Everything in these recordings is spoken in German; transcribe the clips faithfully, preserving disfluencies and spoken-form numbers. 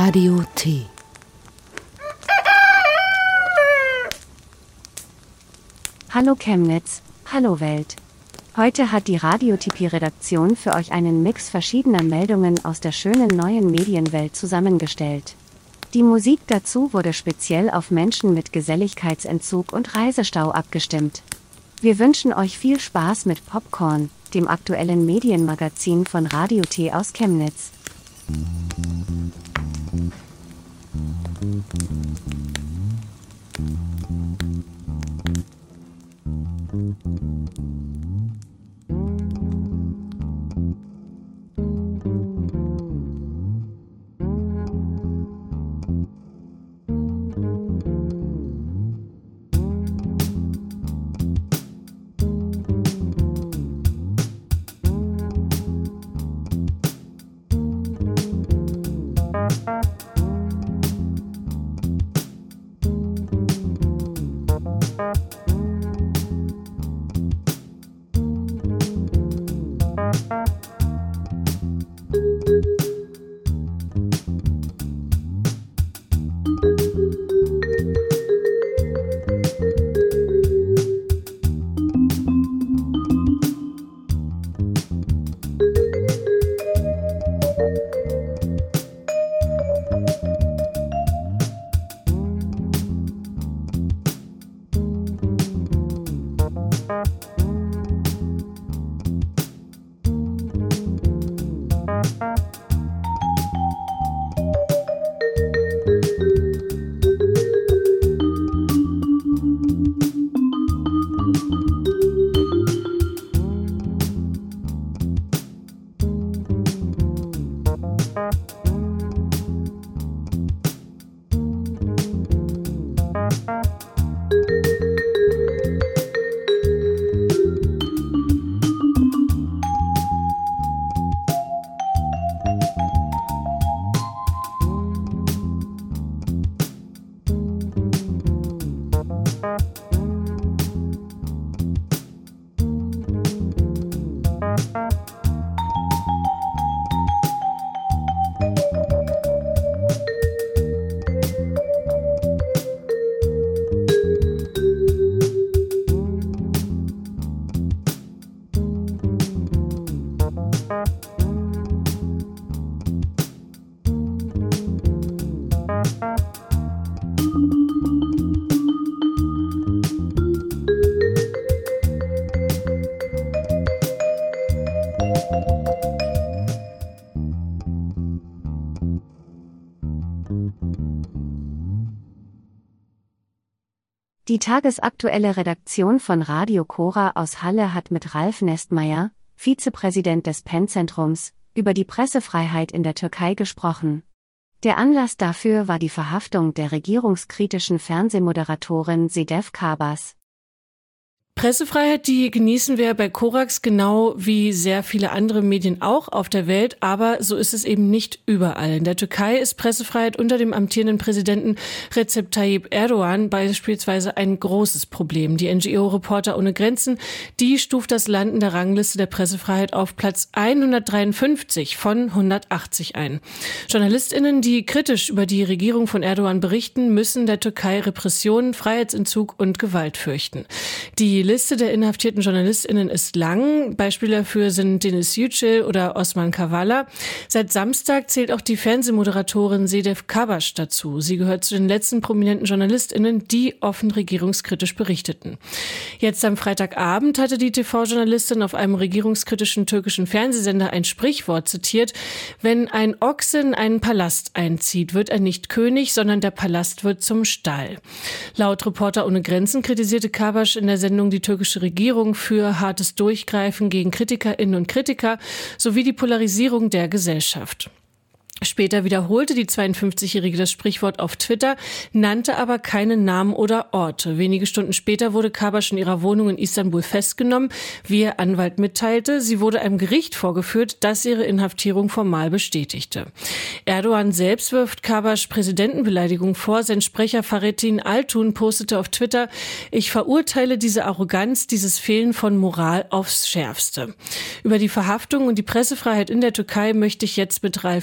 Radio T. Hallo Chemnitz, hallo Welt. Heute hat die Radiotipi-Redaktion für euch einen Mix verschiedener Meldungen aus der schönen neuen Medienwelt zusammengestellt. Die Musik dazu wurde speziell auf Menschen mit Geselligkeitsentzug und Reisestau abgestimmt. Wir wünschen euch viel Spaß mit Popcorn, dem aktuellen Medienmagazin von Radio T aus Chemnitz. Die tagesaktuelle Redaktion von Radio Cora aus Halle hat mit Ralf Nestmeier, Vizepräsident des PEN-Zentrums, über die Pressefreiheit in der Türkei gesprochen. Der Anlass dafür war die Verhaftung der regierungskritischen Fernsehmoderatorin Sedef Kabas. Pressefreiheit, die genießen wir bei Korax genau wie sehr viele andere Medien auch auf der Welt, aber so ist es eben nicht überall. In der Türkei ist Pressefreiheit unter dem amtierenden Präsidenten Recep Tayyip Erdogan beispielsweise ein großes Problem. Die N G O Reporter ohne Grenzen, die stuft das Land in der Rangliste der Pressefreiheit auf Platz hundertdreiundfünfzig von hundertachtzig ein. JournalistInnen, die kritisch über die Regierung von Erdogan berichten, müssen der Türkei Repressionen, Freiheitsentzug und Gewalt fürchten. Die Die Liste der inhaftierten JournalistInnen ist lang. Beispiele dafür sind Deniz Yücel oder Osman Kavala. Seit Samstag zählt auch die Fernsehmoderatorin Sedef Kabas dazu. Sie gehört zu den letzten prominenten JournalistInnen, die offen regierungskritisch berichteten. Jetzt am Freitagabend hatte die T V-Journalistin auf einem regierungskritischen türkischen Fernsehsender ein Sprichwort zitiert: Wenn ein Ochse in einen Palast einzieht, wird er nicht König, sondern der Palast wird zum Stall. Laut Reporter ohne Grenzen kritisierte Kabas in der Sendung die türkische Regierung für hartes Durchgreifen gegen KritikerInnen und Kritiker sowie die Polarisierung der Gesellschaft. Später wiederholte die zweiundfünfzigjährige das Sprichwort auf Twitter, nannte aber keine Namen oder Orte. Wenige Stunden später wurde Kabas in ihrer Wohnung in Istanbul festgenommen. Wie ihr Anwalt mitteilte, sie wurde einem Gericht vorgeführt, das ihre Inhaftierung formal bestätigte. Erdogan selbst wirft Kabas Präsidentenbeleidigung vor. Sein Sprecher Fahrettin Altun postete auf Twitter: Ich verurteile diese Arroganz, dieses Fehlen von Moral aufs Schärfste. Über die Verhaftung und die Pressefreiheit in der Türkei möchte ich jetzt mit Ralf Nest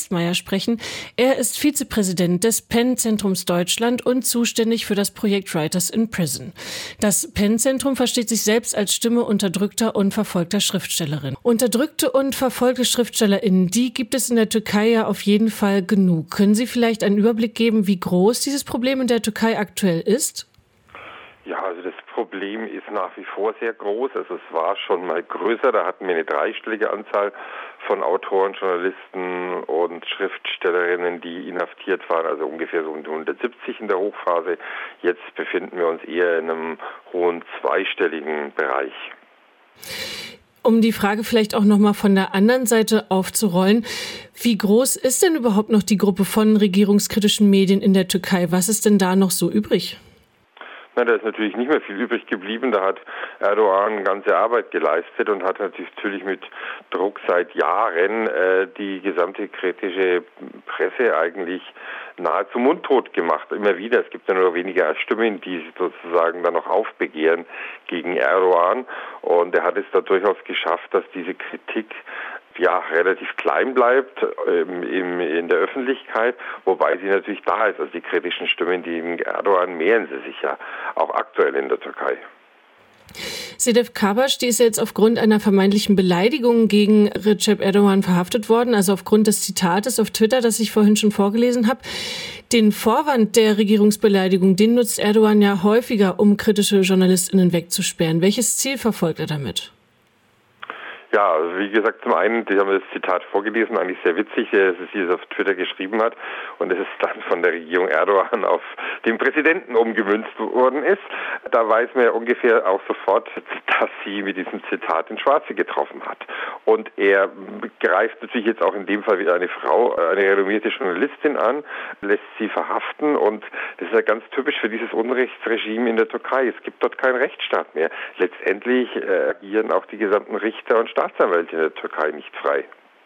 Gerstmeier sprechen. Er ist Vizepräsident des PEN-Zentrums Deutschland und zuständig für das Projekt Writers in Prison. Das PEN-Zentrum versteht sich selbst als Stimme unterdrückter und verfolgter Schriftstellerinnen. Unterdrückte und verfolgte SchriftstellerInnen, die gibt es in der Türkei ja auf jeden Fall genug. Können Sie vielleicht einen Überblick geben, wie groß dieses Problem in der Türkei aktuell ist? Ja, also das Problem ist nach wie vor sehr groß. Also es war schon mal größer. Da hatten wir eine dreistellige Anzahl von Autoren, Journalisten und Schriftstellerinnen, die inhaftiert waren, also ungefähr so um hundertsiebzig in der Hochphase. Jetzt befinden wir uns eher in einem hohen zweistelligen Bereich. Um die Frage vielleicht auch nochmal von der anderen Seite aufzurollen, wie groß ist denn überhaupt noch die Gruppe von regierungskritischen Medien in der Türkei? Was ist denn da noch so übrig? Na, da ist natürlich nicht mehr viel übrig geblieben. Da hat Erdogan ganze Arbeit geleistet und hat natürlich mit Druck seit Jahren äh, die gesamte kritische Presse eigentlich nahezu mundtot gemacht. Immer wieder. Es gibt ja nur weniger Stimmen, die sozusagen dann noch aufbegehren gegen Erdogan. Und er hat es da durchaus geschafft, dass diese Kritik ja relativ klein bleibt ähm, im, in der Öffentlichkeit, wobei sie natürlich da ist. Also die kritischen Stimmen, die gegen Erdogan mehren sie sich ja auch aktuell in der Türkei. Sedef Kabaş, die ist ja jetzt aufgrund einer vermeintlichen Beleidigung gegen Recep Erdogan verhaftet worden, also aufgrund des Zitates auf Twitter, das ich vorhin schon vorgelesen habe. Den Vorwand der Regierungsbeleidigung, den nutzt Erdogan ja häufiger, um kritische JournalistInnen wegzusperren. Welches Ziel verfolgt er damit? Ja, also wie gesagt, zum einen, die haben das Zitat vorgelesen, eigentlich sehr witzig, dass sie es auf Twitter geschrieben hat und es ist dann von der Regierung Erdogan auf den Präsidenten umgemünzt worden ist. Da weiß man ja ungefähr auch sofort, dass sie mit diesem Zitat ins Schwarze getroffen hat. Und er greift natürlich jetzt auch in dem Fall wieder eine Frau, eine renommierte Journalistin an, lässt sie verhaften und das ist ja ganz typisch für dieses Unrechtsregime in der Türkei. Es gibt dort keinen Rechtsstaat mehr. Letztendlich äh, agieren auch die gesamten Richter und Staatsanwälte in der Türkei nicht frei.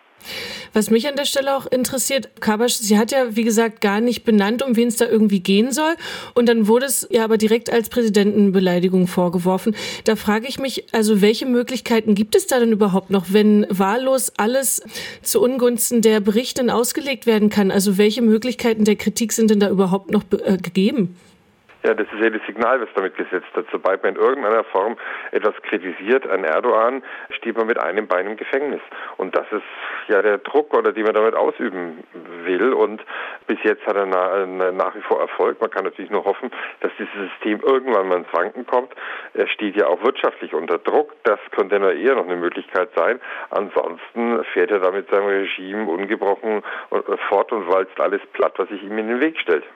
Was mich an der Stelle auch interessiert, Kabaş, sie hat ja, wie gesagt, gar nicht benannt, um wen es da irgendwie gehen soll. Und dann wurde es ja aber direkt als Präsidentenbeleidigung vorgeworfen. Da frage ich mich, also welche Möglichkeiten gibt es da denn überhaupt noch, wenn wahllos alles zu Ungunsten der Berichtin ausgelegt werden kann? Also welche Möglichkeiten der Kritik sind denn da überhaupt noch äh, gegeben? Ja, das ist ja das Signal, was damit gesetzt wird. Sobald man in irgendeiner Form etwas kritisiert an Erdogan, steht man mit einem Bein im Gefängnis. Und das ist ja der Druck, oder den man damit ausüben will. Und bis jetzt hat er na, nach wie vor Erfolg. Man kann natürlich nur hoffen, dass dieses System irgendwann mal ins Wanken kommt. Er steht ja auch wirtschaftlich unter Druck. Das könnte nur eher noch eine Möglichkeit sein. Ansonsten fährt er da mit seinem Regime ungebrochen fort und walzt alles platt, was sich ihm in den Weg stellt.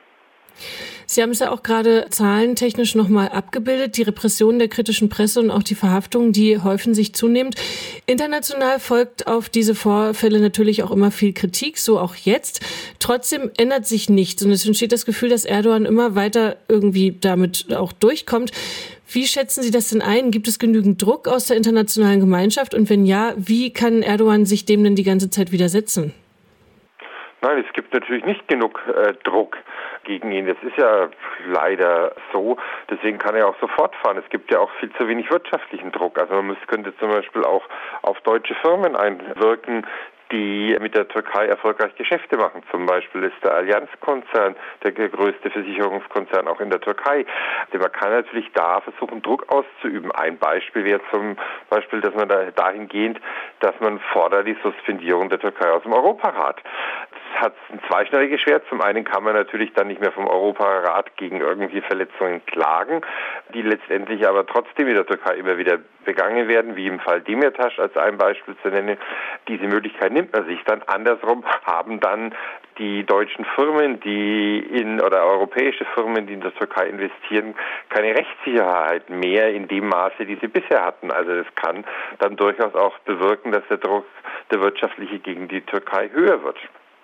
Sie haben es ja auch gerade zahlentechnisch nochmal abgebildet. Die Repression der kritischen Presse und auch die Verhaftungen, die häufen sich zunehmend. International folgt auf diese Vorfälle natürlich auch immer viel Kritik, so auch jetzt. Trotzdem ändert sich nichts und es entsteht das Gefühl, dass Erdogan immer weiter irgendwie damit auch durchkommt. Wie schätzen Sie das denn ein? Gibt es genügend Druck aus der internationalen Gemeinschaft? Und wenn ja, wie kann Erdogan sich dem denn die ganze Zeit widersetzen? Nein, es gibt natürlich nicht genug äh, Druck gegen ihn. Das ist ja leider so. Deswegen kann er auch so fortfahren. Es gibt ja auch viel zu wenig wirtschaftlichen Druck. Also man müsste, könnte zum Beispiel auch auf deutsche Firmen einwirken, die mit der Türkei erfolgreich Geschäfte machen. Zum Beispiel ist der Allianz-Konzern der größte Versicherungskonzern auch in der Türkei. Also man kann natürlich da versuchen, Druck auszuüben. Ein Beispiel wäre zum Beispiel, dass man da dahingehend, dass man fordert die Suspendierung der Türkei aus dem Europarat. Das hat ein zweischneidiges Schwert. Zum einen kann man natürlich dann nicht mehr vom Europarat gegen irgendwelche Verletzungen klagen, die letztendlich aber trotzdem in der Türkei immer wieder begangen werden, wie im Fall Demirtas als ein Beispiel zu nennen. Diese Möglichkeit nimmt man sich dann. Andersrum haben dann die deutschen Firmen, die in oder europäische Firmen, die in der Türkei investieren, keine Rechtssicherheit mehr in dem Maße, die sie bisher hatten. Also das kann dann durchaus auch bewirken, dass der Druck, der wirtschaftliche, gegen die Türkei höher wird.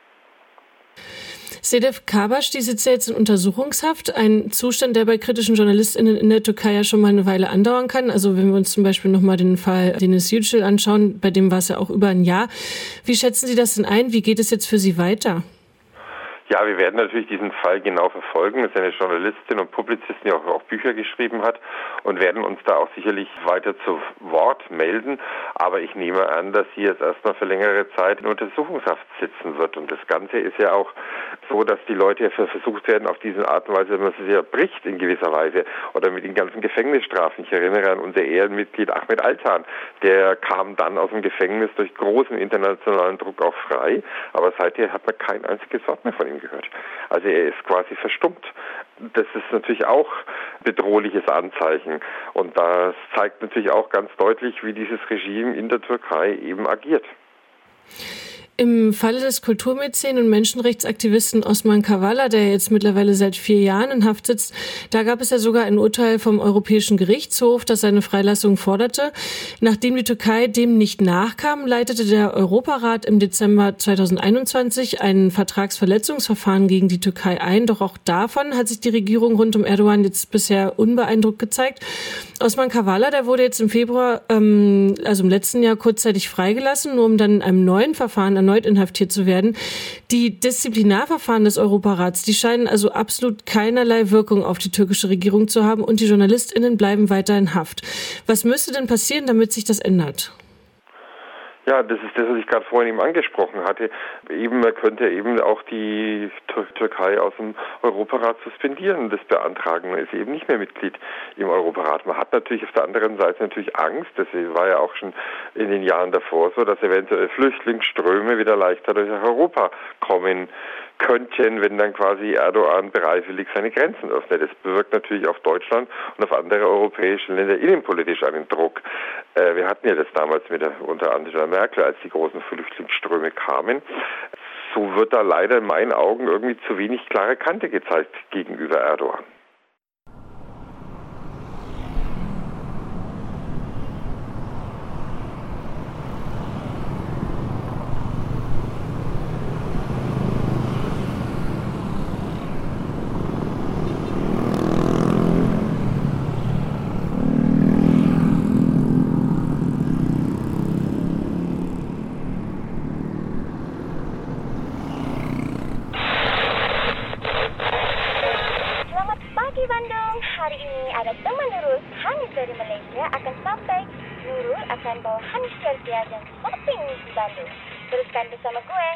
Sedef Kabaş, die sitzt ja jetzt in Untersuchungshaft, ein Zustand, der bei kritischen JournalistInnen in der Türkei ja schon mal eine Weile andauern kann. Also wenn wir uns zum Beispiel nochmal den Fall Deniz Yücel anschauen, bei dem war es ja auch über ein Jahr. Wie schätzen Sie das denn ein? Wie geht es jetzt für Sie weiter? Ja, wir werden natürlich diesen Fall genau verfolgen. Das ist eine Journalistin und Publizistin, die auch, auch Bücher geschrieben hat, und werden uns da auch sicherlich weiter zu Wort melden. Aber ich nehme an, dass sie jetzt erstmal für längere Zeit in Untersuchungshaft sitzen wird. Und das Ganze ist ja auch so, dass die Leute versucht werden, auf diese Art und Weise, wenn man es ja bricht in gewisser Weise, oder mit den ganzen Gefängnisstrafen. Ich erinnere an unser Ehrenmitglied Ahmed Altan. Der kam dann aus dem Gefängnis durch großen internationalen Druck auch frei, aber seither hat man kein einziges Wort mehr von ihm gehört. Also er ist quasi verstummt. Das ist natürlich auch bedrohliches Anzeichen. Und das zeigt natürlich auch ganz deutlich, wie dieses Regime in der Türkei eben agiert. Im Falle des Kulturmäzen und Menschenrechtsaktivisten Osman Kavala, der jetzt mittlerweile seit vier Jahren in Haft sitzt, da gab es ja sogar ein Urteil vom Europäischen Gerichtshof, das seine Freilassung forderte. Nachdem die Türkei dem nicht nachkam, leitete der Europarat im Dezember zweitausendeinundzwanzig ein Vertragsverletzungsverfahren gegen die Türkei ein. Doch auch davon hat sich die Regierung rund um Erdogan jetzt bisher unbeeindruckt gezeigt. Osman Kavala, der wurde jetzt im Februar, ähm, also im letzten Jahr, kurzzeitig freigelassen, nur um dann in einem neuen Verfahren erneut inhaftiert zu werden. Die Disziplinarverfahren des Europarats, die scheinen also absolut keinerlei Wirkung auf die türkische Regierung zu haben, und die JournalistInnen bleiben weiter in Haft. Was müsste denn passieren, damit sich das ändert? Ja, das ist das, was ich gerade vorhin eben angesprochen hatte. Eben, man könnte eben auch die Türkei aus dem Europarat suspendieren. Das beantragen, man ist eben nicht mehr Mitglied im Europarat. Man hat natürlich auf der anderen Seite natürlich Angst, das war ja auch schon in den Jahren davor so, dass eventuell Flüchtlingsströme wieder leichter durch Europa kommen könnten, wenn dann quasi Erdogan bereitwillig seine Grenzen öffnet. Das bewirkt natürlich auf Deutschland und auf andere europäische Länder innenpolitisch einen Druck. Äh, wir hatten ja das damals mit der, unter Angela Merkel, als die großen Flüchtlingsströme kamen. So wird da leider in meinen Augen irgendwie zu wenig klare Kante gezeigt gegenüber Erdogan. Hari ini ada teman Nurul, Hanis dari Malaysia akan sampai. Nurul akan bawa Hanis Syarifia dan shopping di Bandung. Teruskan bersama gue.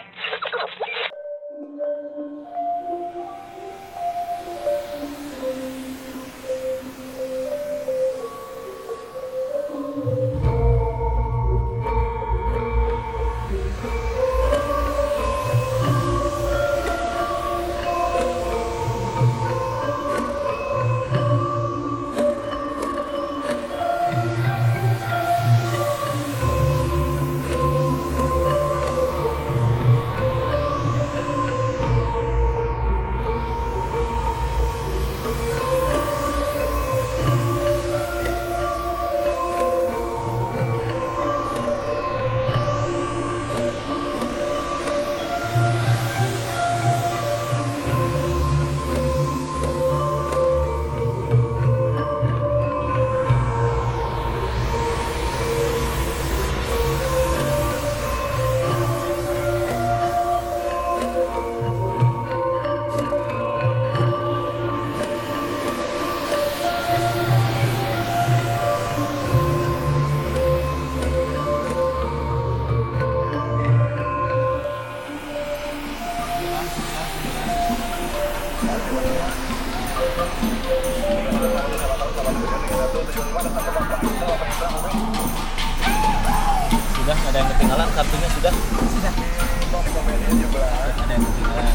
Sudah, ada yang ketinggalan kartunya sudah? Sudah. Ada yang ketinggalan.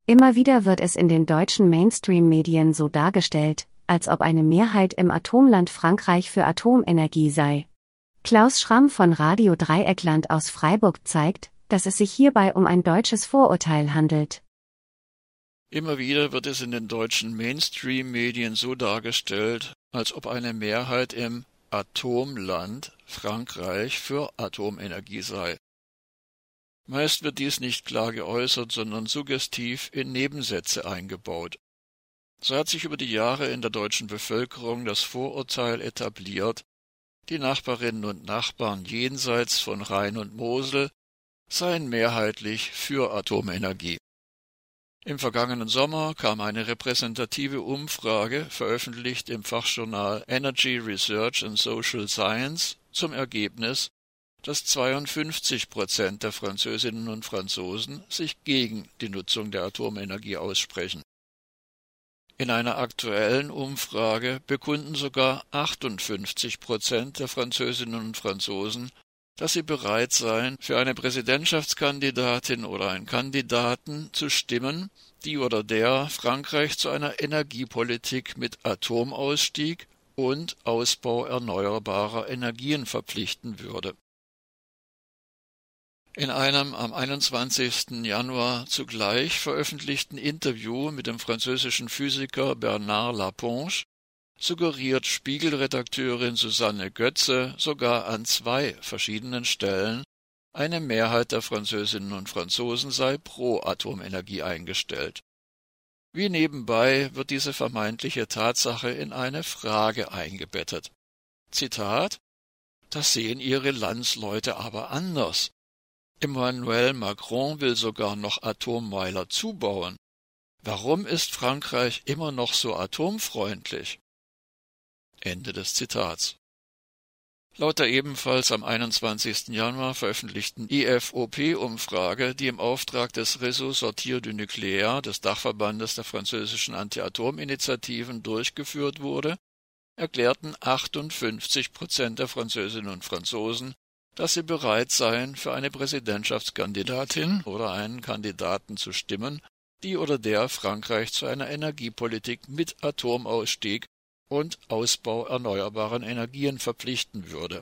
Immer wieder wird es in den deutschen Mainstream-Medien so dargestellt, als ob eine Mehrheit im Atomland Frankreich für Atomenergie sei. Klaus Schramm von Radio Dreieckland aus Freiburg zeigt, dass es sich hierbei um ein deutsches Vorurteil handelt. Immer wieder wird es in den deutschen Mainstream-Medien so dargestellt, als ob eine Mehrheit im Atomland Frankreich für Atomenergie sei. Meist wird dies nicht klar geäußert, sondern suggestiv in Nebensätze eingebaut. So hat sich über die Jahre in der deutschen Bevölkerung das Vorurteil etabliert, die Nachbarinnen und Nachbarn jenseits von Rhein und Mosel seien mehrheitlich für Atomenergie. Im vergangenen Sommer kam eine repräsentative Umfrage, veröffentlicht im Fachjournal Energy Research and Social Science, zum Ergebnis, dass zweiundfünfzig Prozent der Französinnen und Franzosen sich gegen die Nutzung der Atomenergie aussprechen. In einer aktuellen Umfrage bekunden sogar achtundfünfzig Prozent der Französinnen und Franzosen, dass sie bereit seien, für eine Präsidentschaftskandidatin oder einen Kandidaten zu stimmen, die oder der Frankreich zu einer Energiepolitik mit Atomausstieg und Ausbau erneuerbarer Energien verpflichten würde. In einem am einundzwanzigsten Januar zugleich veröffentlichten Interview mit dem französischen Physiker Bernard Lapponge suggeriert Spiegel-Redakteurin Susanne Götze sogar an zwei verschiedenen Stellen, eine Mehrheit der Französinnen und Franzosen sei pro Atomenergie eingestellt. Wie nebenbei wird diese vermeintliche Tatsache in eine Frage eingebettet. Zitat: Das sehen ihre Landsleute aber anders. Emmanuel Macron will sogar noch Atommeiler zubauen. Warum ist Frankreich immer noch so atomfreundlich? Ende des Zitats. Laut der ebenfalls am einundzwanzigsten Januar veröffentlichten I F O P-Umfrage, die im Auftrag des Réseau Sortir du Nucléaire, des Dachverbandes der französischen Anti-Atom-Initiativen, durchgeführt wurde, erklärten achtundfünfzig Prozent der Französinnen und Franzosen, dass sie bereit seien, für eine Präsidentschaftskandidatin oder einen Kandidaten zu stimmen, die oder der Frankreich zu einer Energiepolitik mit Atomausstieg und Ausbau erneuerbaren Energien verpflichten würde.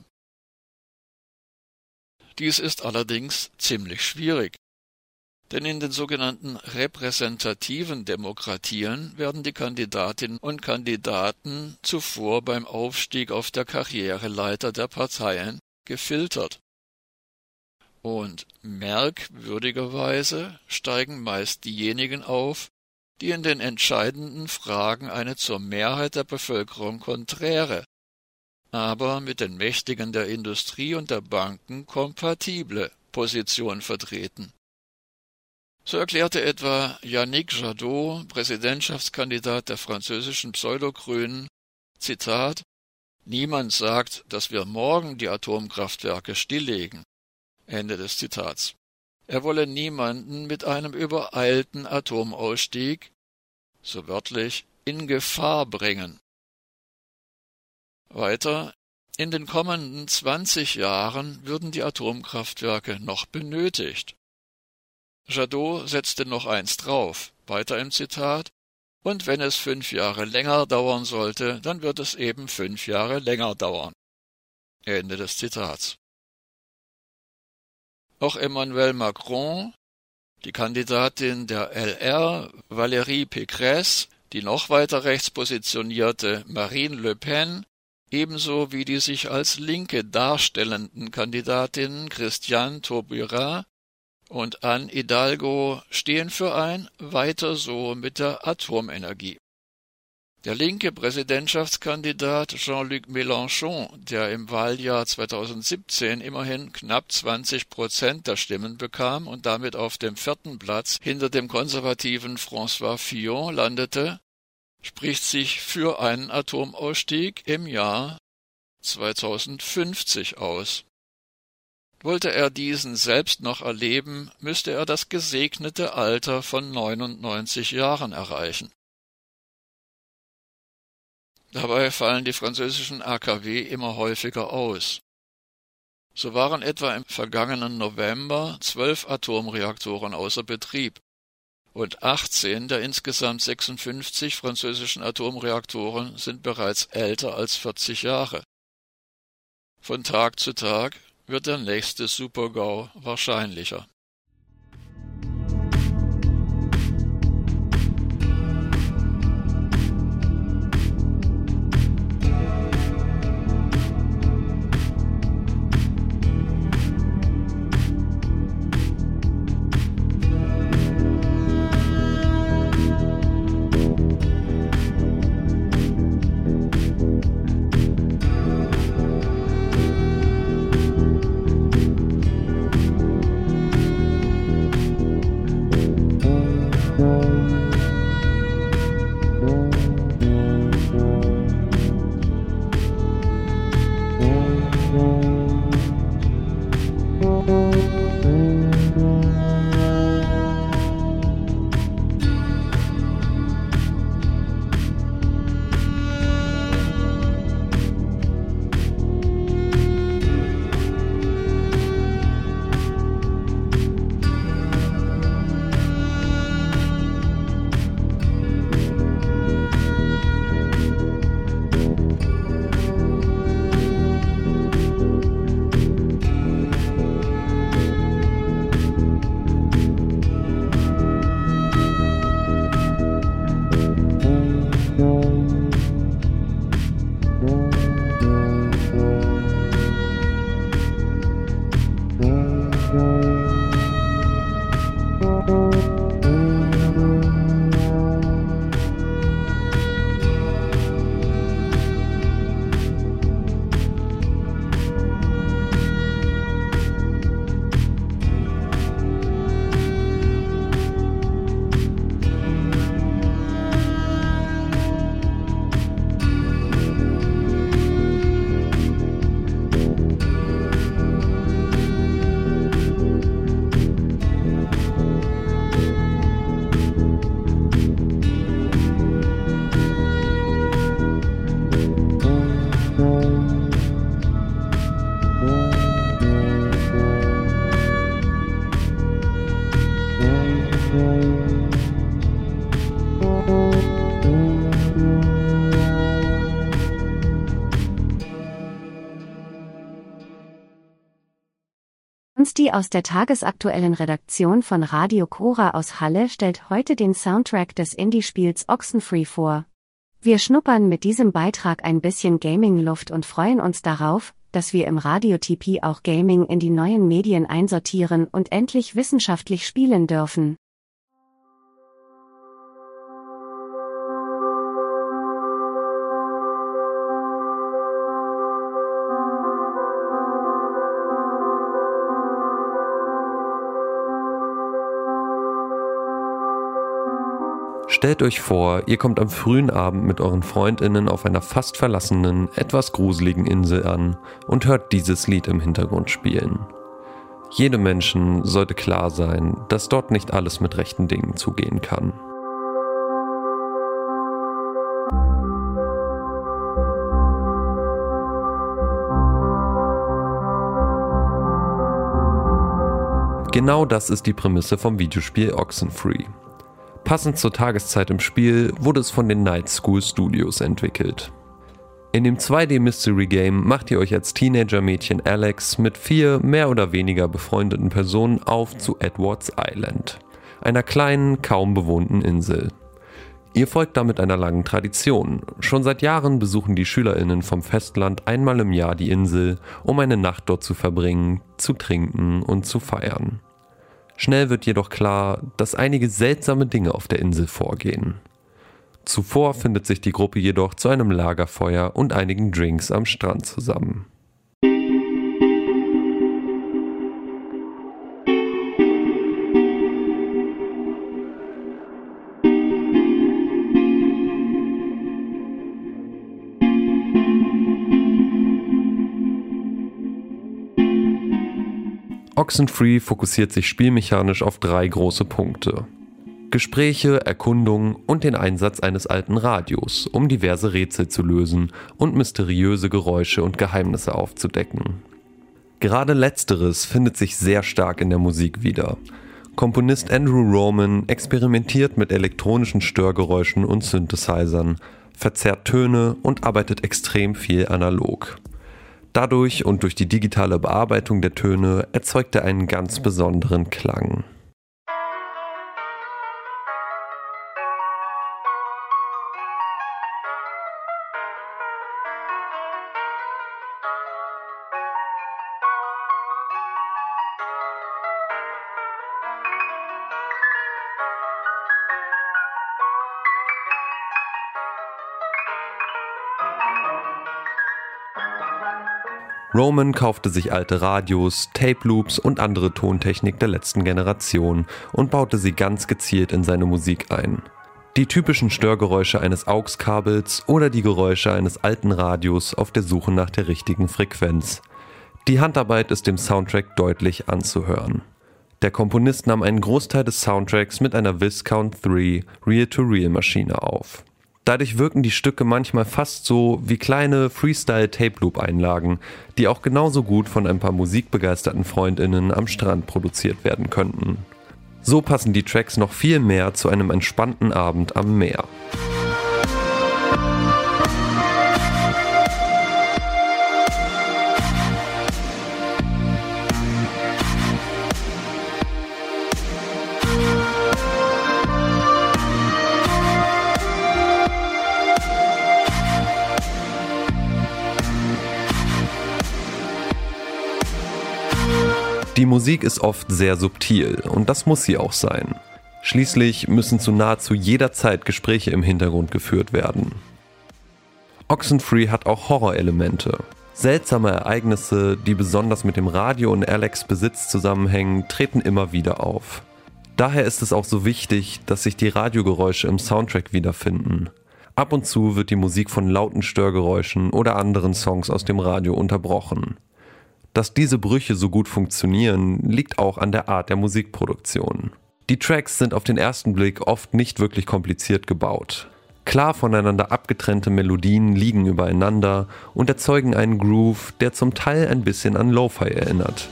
Dies ist allerdings ziemlich schwierig, denn in den sogenannten repräsentativen Demokratien werden die Kandidatinnen und Kandidaten zuvor beim Aufstieg auf der Karriereleiter der Parteien gefiltert. Und merkwürdigerweise steigen meist diejenigen auf, die in den entscheidenden Fragen eine zur Mehrheit der Bevölkerung konträre, aber mit den Mächtigen der Industrie und der Banken kompatible Position vertreten. So erklärte etwa Yannick Jadot, Präsidentschaftskandidat der französischen Pseudogrünen, Zitat: Niemand sagt, dass wir morgen die Atomkraftwerke stilllegen. Ende des Zitats. Er wolle niemanden mit einem übereilten Atomausstieg, so wörtlich, in Gefahr bringen. Weiter: In den kommenden zwanzig Jahren würden die Atomkraftwerke noch benötigt. Jadot setzte noch eins drauf, weiter im Zitat: Und wenn es fünf Jahre länger dauern sollte, dann wird es eben fünf Jahre länger dauern. Ende des Zitats. Auch Emmanuel Macron, die Kandidatin der L R, Valérie Pécresse, die noch weiter rechts positionierte Marine Le Pen, ebenso wie die sich als Linke darstellenden Kandidatinnen Christiane Taubira und Anne Hidalgo stehen für ein Weiter so mit der Atomenergie. Der linke Präsidentschaftskandidat Jean-Luc Mélenchon, der im Wahljahr zweitausendsiebzehn immerhin knapp zwanzig Prozent der Stimmen bekam und damit auf dem vierten Platz hinter dem konservativen François Fillon landete, spricht sich für einen Atomausstieg im Jahr zweitausendfünfzig aus. Wollte er diesen selbst noch erleben, müsste er das gesegnete Alter von neunundneunzig Jahren erreichen. Dabei fallen die französischen A K W immer häufiger aus. So waren etwa im vergangenen November zwölf Atomreaktoren außer Betrieb, und achtzehn der insgesamt sechsundfünfzig französischen Atomreaktoren sind bereits älter als vierzig Jahre. Von Tag zu Tag wird der nächste Super-GAU wahrscheinlicher. Konsti aus der tagesaktuellen Redaktion von Radio Cora aus Halle stellt heute den Soundtrack des Indie-Spiels Oxenfree vor. Wir schnuppern mit diesem Beitrag ein bisschen Gaming-Luft und freuen uns darauf, dass wir im Radio T P auch Gaming in die neuen Medien einsortieren und endlich wissenschaftlich spielen dürfen. Stellt euch vor, ihr kommt am frühen Abend mit euren FreundInnen auf einer fast verlassenen, etwas gruseligen Insel an und hört dieses Lied im Hintergrund spielen. Jedem Menschen sollte klar sein, dass dort nicht alles mit rechten Dingen zugehen kann. Genau das ist die Prämisse vom Videospiel Oxenfree. Passend zur Tageszeit im Spiel wurde es von den Night School Studios entwickelt. In dem zwei D Mystery Game macht ihr euch als Teenager-Mädchen Alex mit vier mehr oder weniger befreundeten Personen auf zu Edwards Island, einer kleinen, kaum bewohnten Insel. Ihr folgt damit einer langen Tradition. Schon seit Jahren besuchen die SchülerInnen vom Festland einmal im Jahr die Insel, um eine Nacht dort zu verbringen, zu trinken und zu feiern. Schnell wird jedoch klar, dass einige seltsame Dinge auf der Insel vorgehen. Zuvor findet sich die Gruppe jedoch zu einem Lagerfeuer und einigen Drinks am Strand zusammen. Oxenfree fokussiert sich spielmechanisch auf drei große Punkte: Gespräche, Erkundung und den Einsatz eines alten Radios, um diverse Rätsel zu lösen und mysteriöse Geräusche und Geheimnisse aufzudecken. Gerade letzteres findet sich sehr stark in der Musik wieder. Komponist Andrew Roman experimentiert mit elektronischen Störgeräuschen und Synthesizern, verzerrt Töne und arbeitet extrem viel analog. Dadurch und durch die digitale Bearbeitung der Töne erzeugt er einen ganz besonderen Klang. Roman kaufte sich alte Radios, Tape-Loops und andere Tontechnik der letzten Generation und baute sie ganz gezielt in seine Musik ein. Die typischen Störgeräusche eines A U X-Kabels oder die Geräusche eines alten Radios auf der Suche nach der richtigen Frequenz. Die Handarbeit ist dem Soundtrack deutlich anzuhören. Der Komponist nahm einen Großteil des Soundtracks mit einer Viscount drei Reel-to-Reel-Maschine auf. Dadurch wirken die Stücke manchmal fast so wie kleine Freestyle-Tape-Loop-Einlagen, die auch genauso gut von ein paar musikbegeisterten FreundInnen am Strand produziert werden könnten. So passen die Tracks noch viel mehr zu einem entspannten Abend am Meer. Die Musik ist oft sehr subtil und das muss sie auch sein. Schließlich müssen zu nahezu jeder Zeit Gespräche im Hintergrund geführt werden. Oxenfree hat auch Horrorelemente. Seltsame Ereignisse, die besonders mit dem Radio und Alex' Besitz zusammenhängen, treten immer wieder auf. Daher ist es auch so wichtig, dass sich die Radiogeräusche im Soundtrack wiederfinden. Ab und zu wird die Musik von lauten Störgeräuschen oder anderen Songs aus dem Radio unterbrochen. Dass diese Brüche so gut funktionieren, liegt auch an der Art der Musikproduktion. Die Tracks sind auf den ersten Blick oft nicht wirklich kompliziert gebaut. Klar voneinander abgetrennte Melodien liegen übereinander und erzeugen einen Groove, der zum Teil ein bisschen an Lo-Fi erinnert.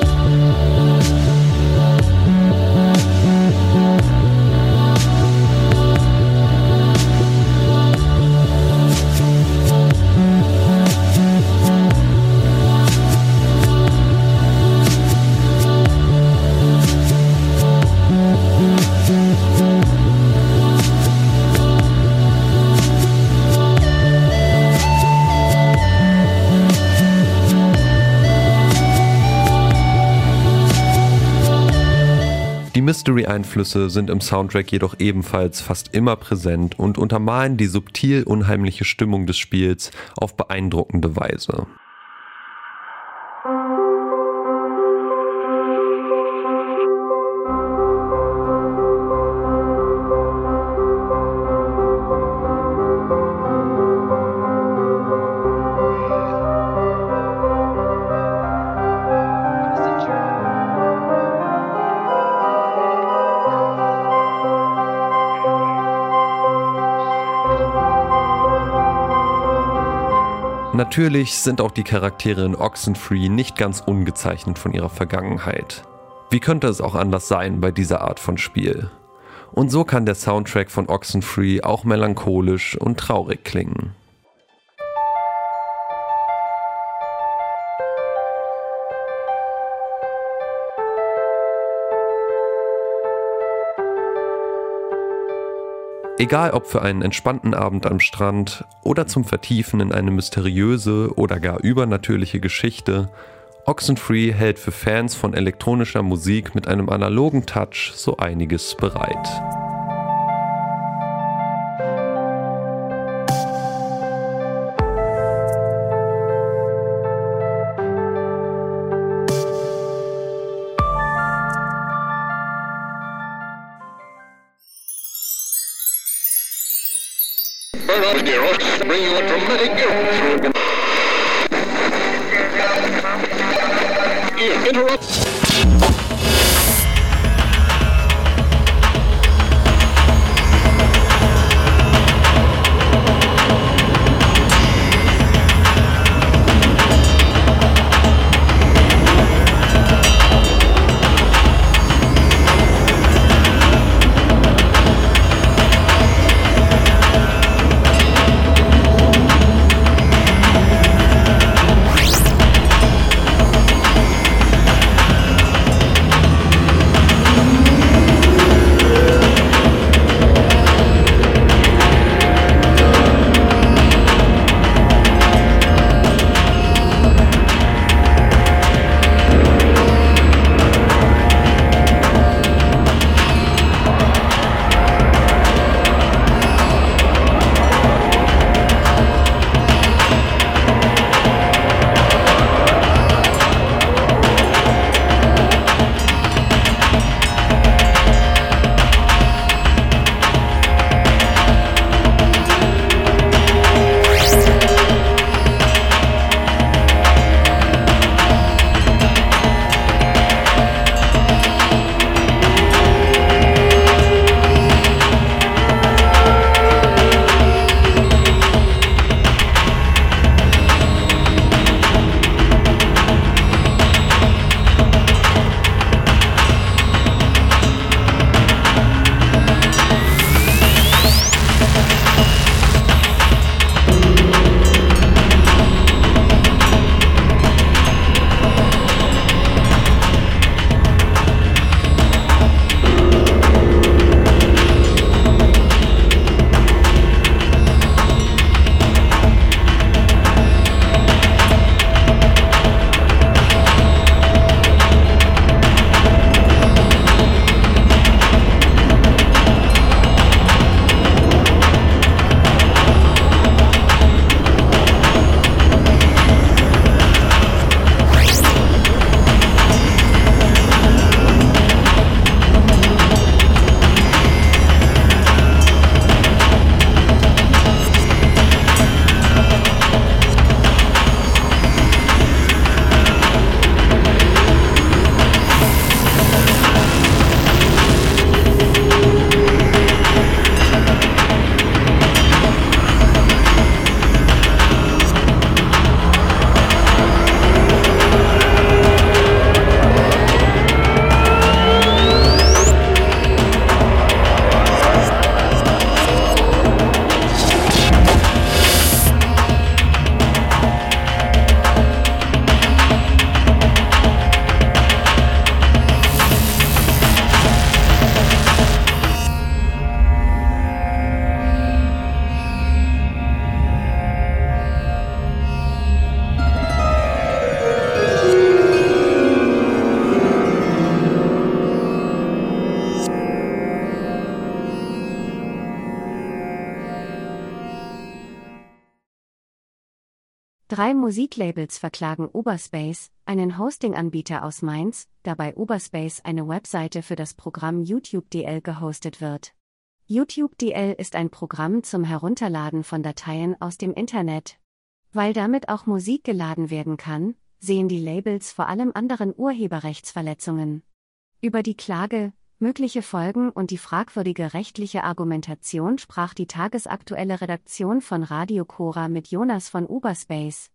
Die Mystery-Einflüsse sind im Soundtrack jedoch ebenfalls fast immer präsent und untermalen die subtil unheimliche Stimmung des Spiels auf beeindruckende Weise. Natürlich sind auch die Charaktere in Oxenfree nicht ganz ungezeichnet von ihrer Vergangenheit. Wie könnte es auch anders sein bei dieser Art von Spiel? Und so kann der Soundtrack von Oxenfree auch melancholisch und traurig klingen. Egal ob für einen entspannten Abend am Strand oder zum Vertiefen in eine mysteriöse oder gar übernatürliche Geschichte, Oxenfree hält für Fans von elektronischer Musik mit einem analogen Touch so einiges bereit. Bring you a dramatic interrupt. Drei Musiklabels verklagen Uberspace, einen Hosting-Anbieter aus Mainz, da bei Uberspace eine Webseite für das Programm YouTube D L gehostet wird. YouTube D L ist ein Programm zum Herunterladen von Dateien aus dem Internet. Weil damit auch Musik geladen werden kann, sehen die Labels vor allem anderen Urheberrechtsverletzungen. Über die Klage, mögliche Folgen und die fragwürdige rechtliche Argumentation sprach die tagesaktuelle Redaktion von Radio Cora mit Jonas von Uberspace.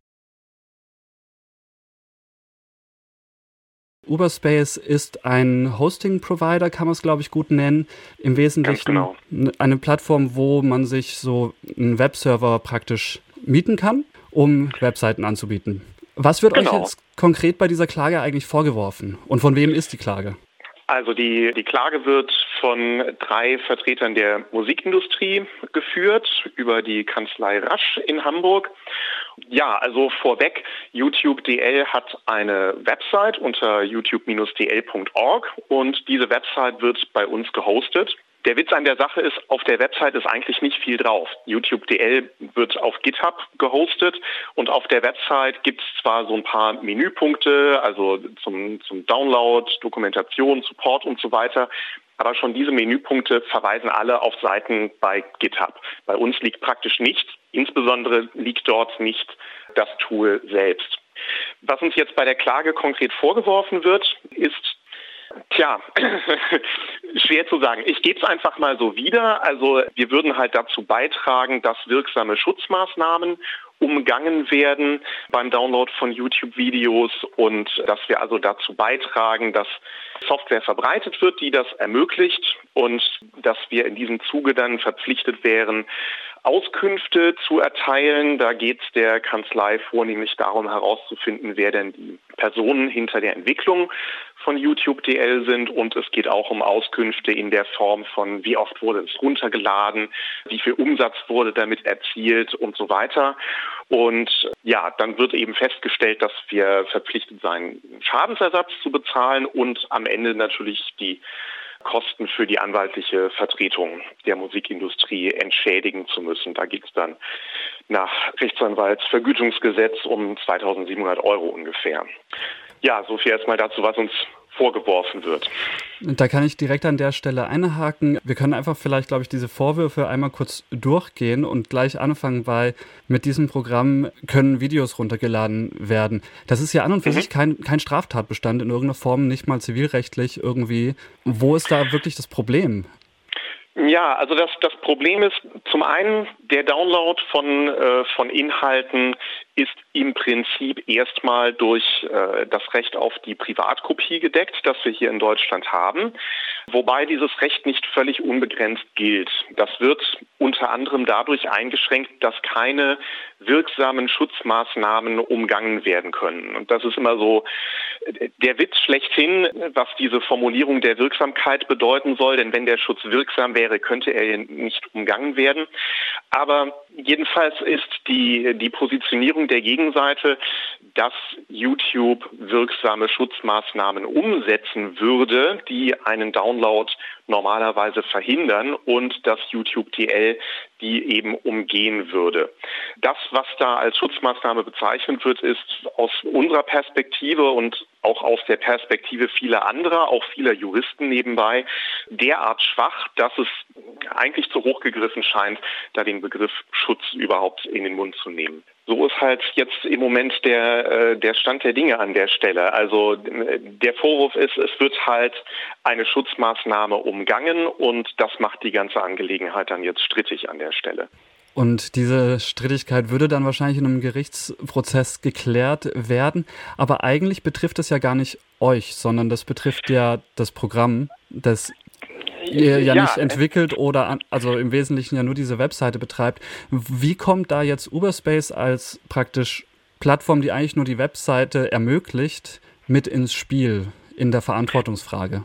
Uberspace ist ein Hosting-Provider, kann man es, glaube ich, gut nennen. Im Wesentlichen genau. Eine Plattform, wo man sich so einen Webserver praktisch mieten kann, um Webseiten anzubieten. Was wird genau. euch jetzt konkret bei dieser Klage eigentlich vorgeworfen? Und von wem ist die Klage? Also die, die Klage wird von drei Vertretern der Musikindustrie geführt, über die Kanzlei Rasch in Hamburg. Ja, also vorweg, YouTube D L hat eine Website unter youtube dash d l punkt org und diese Website wird bei uns gehostet. Der Witz an der Sache ist, auf der Website ist eigentlich nicht viel drauf. YouTube D L wird auf GitHub gehostet und auf der Website gibt es zwar so ein paar Menüpunkte, also zum, zum Download, Dokumentation, Support und so weiter, aber schon diese Menüpunkte verweisen alle auf Seiten bei GitHub. Bei uns liegt praktisch nichts, insbesondere liegt dort nicht das Tool selbst. Was uns jetzt bei der Klage konkret vorgeworfen wird, ist, Tja, schwer zu sagen. Ich gebe es einfach mal so wieder. Also wir würden halt dazu beitragen, dass wirksame Schutzmaßnahmen umgangen werden beim Download von YouTube-Videos und dass wir also dazu beitragen, dass Software verbreitet wird, die das ermöglicht und dass wir in diesem Zuge dann verpflichtet wären, Auskünfte zu erteilen. Da geht es der Kanzlei vornehmlich darum herauszufinden, wer denn die Personen hinter der Entwicklung von YouTube D L sind und es geht auch um Auskünfte in der Form von, wie oft wurde es runtergeladen, wie viel Umsatz wurde damit erzielt und so weiter. Und ja, dann wird eben festgestellt, dass wir verpflichtet sein, Schadensersatz zu bezahlen und am Ende natürlich die Kosten für die anwaltliche Vertretung der Musikindustrie entschädigen zu müssen. Da geht es dann nach Rechtsanwaltsvergütungsgesetz um zweitausendsiebenhundert Euro ungefähr. Ja, so viel erstmal dazu, was uns vorgeworfen wird. Da kann ich direkt an der Stelle einhaken. Wir können einfach vielleicht, glaube ich, diese Vorwürfe einmal kurz durchgehen und gleich anfangen, weil mit diesem Programm können Videos runtergeladen werden. Das ist ja an und für mhm. sich kein, kein Straftatbestand in irgendeiner Form, nicht mal zivilrechtlich irgendwie. Wo ist da wirklich das Problem? Ja, also das, das Problem ist zum einen, der Download von, äh, von Inhalten ist im Prinzip erstmal durch äh, das Recht auf die Privatkopie gedeckt, das wir hier in Deutschland haben, wobei dieses Recht nicht völlig unbegrenzt gilt. Das wird unter anderem dadurch eingeschränkt, dass keine wirksamen Schutzmaßnahmen umgangen werden können. Und das ist immer so der Witz schlechthin, was diese Formulierung der Wirksamkeit bedeuten soll, denn wenn der Schutz wirksam wäre, könnte er nicht umgangen werden. Aber jedenfalls ist die, die Positionierung der Gegenseite, dass YouTube wirksame Schutzmaßnahmen umsetzen würde, die einen Download normalerweise verhindern und dass YouTube D L die eben umgehen würde. Das, was da als Schutzmaßnahme bezeichnet wird, ist aus unserer Perspektive und auch aus der Perspektive vieler anderer, auch vieler Juristen nebenbei, derart schwach, dass es eigentlich zu hoch gegriffen scheint, da den Begriff Schutz überhaupt in den Mund zu nehmen. So ist halt jetzt im Moment der, der Stand der Dinge an der Stelle. Also der Vorwurf ist, es wird halt eine Schutzmaßnahme umgangen und das macht die ganze Angelegenheit dann jetzt strittig an der Stelle. Und diese Strittigkeit würde dann wahrscheinlich in einem Gerichtsprozess geklärt werden. Aber eigentlich betrifft es ja gar nicht euch, sondern das betrifft ja das Programm, das ihr ja, ja nicht entwickelt oder an, also im Wesentlichen ja nur diese Webseite betreibt. Wie kommt da jetzt Uberspace als praktisch Plattform, die eigentlich nur die Webseite ermöglicht, mit ins Spiel in der Verantwortungsfrage?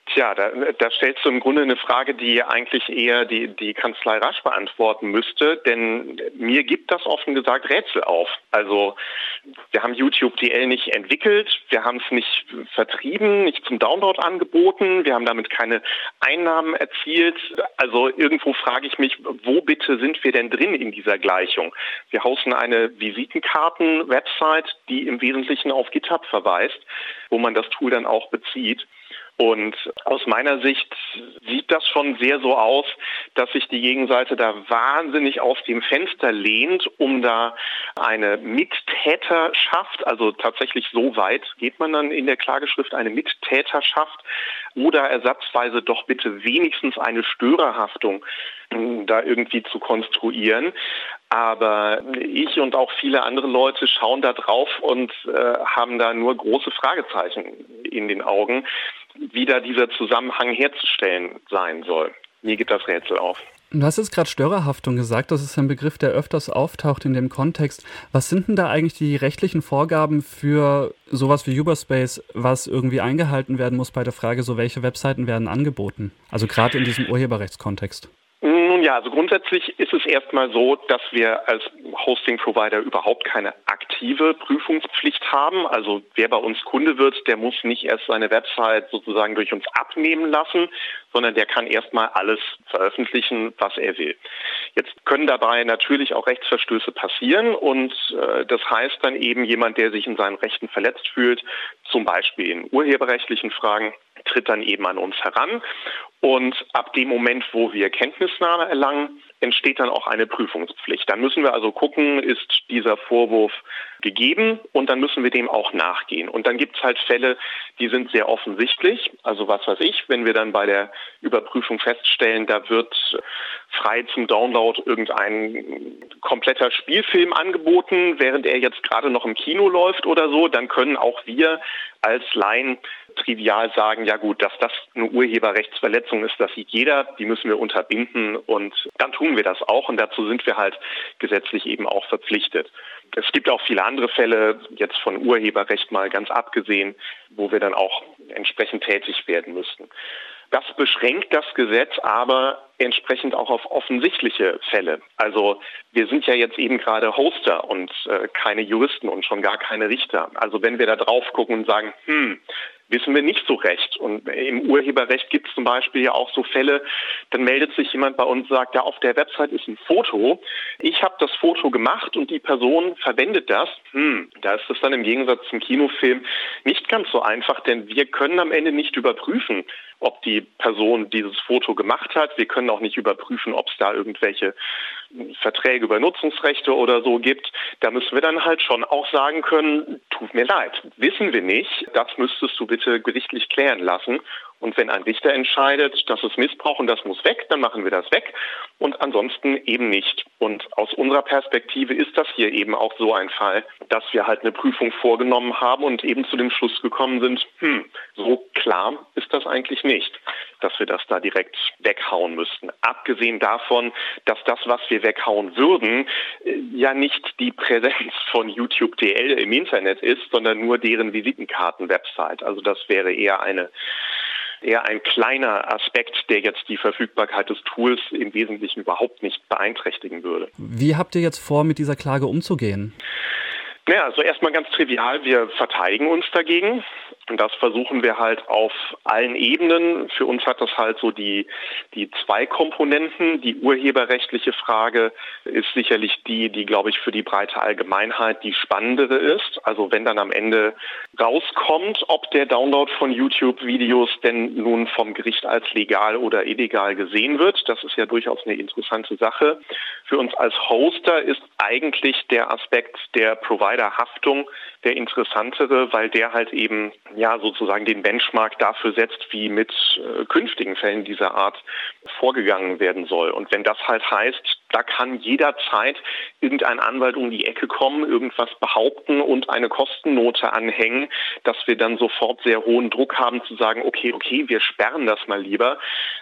Tja, da, da stellst du im Grunde eine Frage, die eigentlich eher die, die Kanzlei Rasch beantworten müsste, denn mir gibt das offen gesagt Rätsel auf. Also wir haben YouTube D L nicht entwickelt, wir haben es nicht vertrieben, nicht zum Download angeboten, wir haben damit keine Einnahmen erzielt. Also irgendwo frage ich mich, wo bitte sind wir denn drin in dieser Gleichung? Wir hosten eine Visitenkarten-Website, die im Wesentlichen auf GitHub verweist, wo man das Tool dann auch bezieht. Und aus meiner Sicht sieht das schon sehr so aus, dass sich die Gegenseite da wahnsinnig aus dem Fenster lehnt, um da eine Mittäterschaft, also tatsächlich so weit geht man dann in der Klageschrift, eine Mittäterschaft oder ersatzweise doch bitte wenigstens eine Störerhaftung da irgendwie zu konstruieren. Aber ich und auch viele andere Leute schauen da drauf und äh, haben da nur große Fragezeichen in den Augen, wie da dieser Zusammenhang herzustellen sein soll. Mir geht das Rätsel auf. Du hast jetzt gerade Störerhaftung gesagt, das ist ein Begriff, der öfters auftaucht in dem Kontext. Was sind denn da eigentlich die rechtlichen Vorgaben für sowas wie Uberspace, was irgendwie eingehalten werden muss bei der Frage, so welche Webseiten werden angeboten? Also gerade in diesem Urheberrechtskontext. Nun ja, also grundsätzlich ist es erstmal so, dass wir als Hosting-Provider überhaupt keine aktive Prüfungspflicht haben. Also wer bei uns Kunde wird, der muss nicht erst seine Website sozusagen durch uns abnehmen lassen, sondern der kann erstmal alles veröffentlichen, was er will. Jetzt können dabei natürlich auch Rechtsverstöße passieren und äh, das heißt dann eben jemand, der sich in seinen Rechten verletzt fühlt, zum Beispiel in urheberrechtlichen Fragen, tritt dann eben an uns heran und ab dem Moment, wo wir Kenntnisnahme erlangen, entsteht dann auch eine Prüfungspflicht. Dann müssen wir also gucken, ist dieser Vorwurf gegeben und dann müssen wir dem auch nachgehen. Und dann gibt es halt Fälle, die sind sehr offensichtlich. Also was weiß ich, wenn wir dann bei der Überprüfung feststellen, da wird frei zum Download irgendein kompletter Spielfilm angeboten, während er jetzt gerade noch im Kino läuft oder so, dann können auch wir als Laien trivial sagen, ja gut, dass das eine Urheberrechtsverletzung ist, das sieht jeder, die müssen wir unterbinden und dann tun wir das auch und dazu sind wir halt gesetzlich eben auch verpflichtet. Es gibt auch viele andere Fälle, jetzt von Urheberrecht mal ganz abgesehen, wo wir dann auch entsprechend tätig werden müssten. Das beschränkt das Gesetz aber entsprechend auch auf offensichtliche Fälle. Also wir sind ja jetzt eben gerade Hoster und äh, keine Juristen und schon gar keine Richter. Also wenn wir da drauf gucken und sagen, hm, wissen wir nicht so recht. Und im Urheberrecht gibt es zum Beispiel ja auch so Fälle, dann meldet sich jemand bei uns und sagt, ja, auf der Website ist ein Foto. Ich habe das Foto gemacht und die Person verwendet das. Hm, da ist es dann im Gegensatz zum Kinofilm nicht ganz so einfach, denn wir können am Ende nicht überprüfen, ob die Person dieses Foto gemacht hat. Wir können auch nicht überprüfen, ob es da irgendwelche Verträge über Nutzungsrechte oder so gibt. Da müssen wir dann halt schon auch sagen können, tut mir leid, wissen wir nicht, das müsstest du bitte gerichtlich klären lassen. Und wenn ein Richter entscheidet, das ist Missbrauch und das muss weg, dann machen wir das weg und ansonsten eben nicht. Und aus unserer Perspektive ist das hier eben auch so ein Fall, dass wir halt eine Prüfung vorgenommen haben und eben zu dem Schluss gekommen sind, hm, so klar ist das eigentlich nicht, dass wir das da direkt weghauen müssten. Abgesehen davon, dass das, was wir weghauen würden, ja nicht die Präsenz von YouTube D L im Internet ist, sondern nur deren Visitenkarten-Website. Also das wäre eher eine eher ein kleiner Aspekt, der jetzt die Verfügbarkeit des Tools im Wesentlichen überhaupt nicht beeinträchtigen würde. Wie habt ihr jetzt vor, mit dieser Klage umzugehen? Naja, also erstmal ganz trivial, wir verteidigen uns dagegen. Und das versuchen wir halt auf allen Ebenen. Für uns hat das halt so die, die zwei Komponenten. Die urheberrechtliche Frage ist sicherlich die, die, glaube ich, für die breite Allgemeinheit die spannendere ist. Also wenn dann am Ende rauskommt, ob der Download von YouTube-Videos denn nun vom Gericht als legal oder illegal gesehen wird. Das ist ja durchaus eine interessante Sache. Für uns als Hoster ist eigentlich der Aspekt der Provider-Haftung der interessantere, weil der halt eben ja sozusagen den Benchmark dafür setzt, wie mit äh, künftigen Fällen dieser Art vorgegangen werden soll. Und wenn das halt heißt, da kann jederzeit irgendein Anwalt um die Ecke kommen, irgendwas behaupten und eine Kostennote anhängen, dass wir dann sofort sehr hohen Druck haben zu sagen, okay, okay, wir sperren das mal lieber,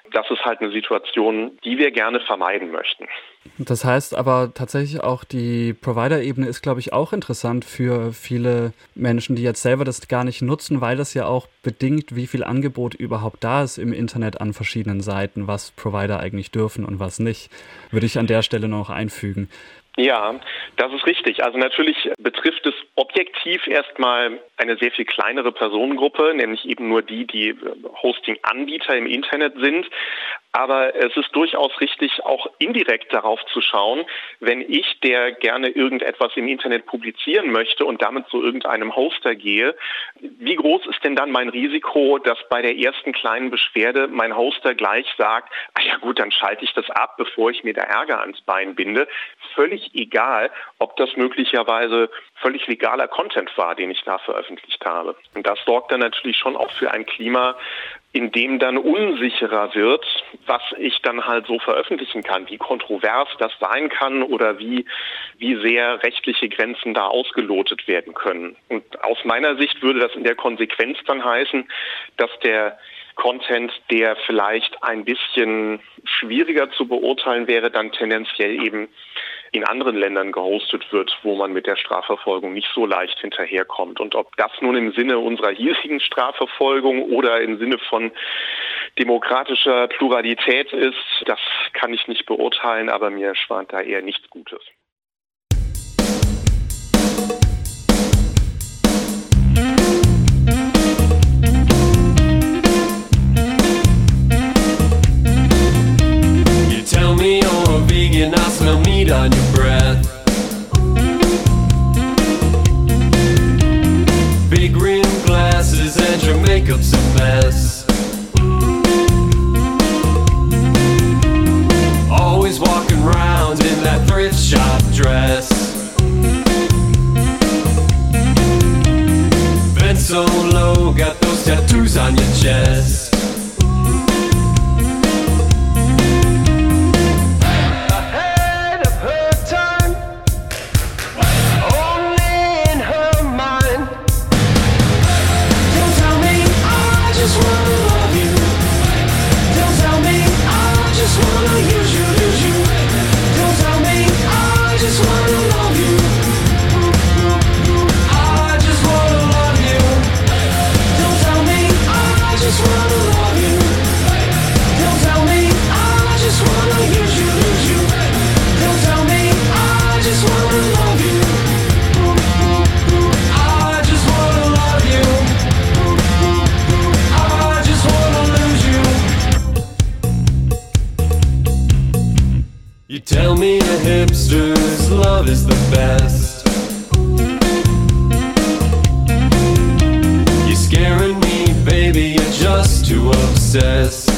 das ist halt eine Situation, die wir gerne vermeiden möchten. Das heißt aber tatsächlich auch, die Provider-Ebene ist, glaube ich, auch interessant für viele Menschen, die jetzt selber das gar nicht nutzen, weil das ja auch bedingt, wie viel Angebot überhaupt da ist im Internet an verschiedenen Seiten, was Provider eigentlich dürfen und was nicht. Würde ich an der Stelle noch einfügen. Ja, das ist richtig. Also natürlich betrifft es objektiv erstmal eine sehr viel kleinere Personengruppe, nämlich eben nur die, die Hosting-Anbieter im Internet sind. Aber es ist durchaus richtig, auch indirekt darauf zu schauen, wenn ich, der gerne irgendetwas im Internet publizieren möchte und damit zu irgendeinem Hoster gehe, wie groß ist denn dann mein Risiko, dass bei der ersten kleinen Beschwerde mein Hoster gleich sagt, ach ja gut, dann schalte ich das ab, bevor ich mir da Ärger ans Bein binde. Völlig egal, ob das möglicherweise völlig legaler Content war, den ich da veröffentlicht habe. Und das sorgt dann natürlich schon auch für ein Klima, in dem dann unsicherer wird, was ich dann halt so veröffentlichen kann, wie kontrovers das sein kann oder wie, wie sehr rechtliche Grenzen da ausgelotet werden können. Und aus meiner Sicht würde das in der Konsequenz dann heißen, dass der Content, der vielleicht ein bisschen schwieriger zu beurteilen wäre, dann tendenziell eben in anderen Ländern gehostet wird, wo man mit der Strafverfolgung nicht so leicht hinterherkommt. Und ob das nun im Sinne unserer hiesigen Strafverfolgung oder im Sinne von demokratischer Pluralität ist, das kann ich nicht beurteilen, aber mir schwant da eher nichts Gutes. Tell me you're a vegan, I smell meat on your breath. Big rim glasses and your makeup's a mess. Always walking around in that thrift shop dress. Bent so low, got those tattoos on your chest. You tell me a hipster's love is the best. You're scaring me, baby, you're just too obsessed.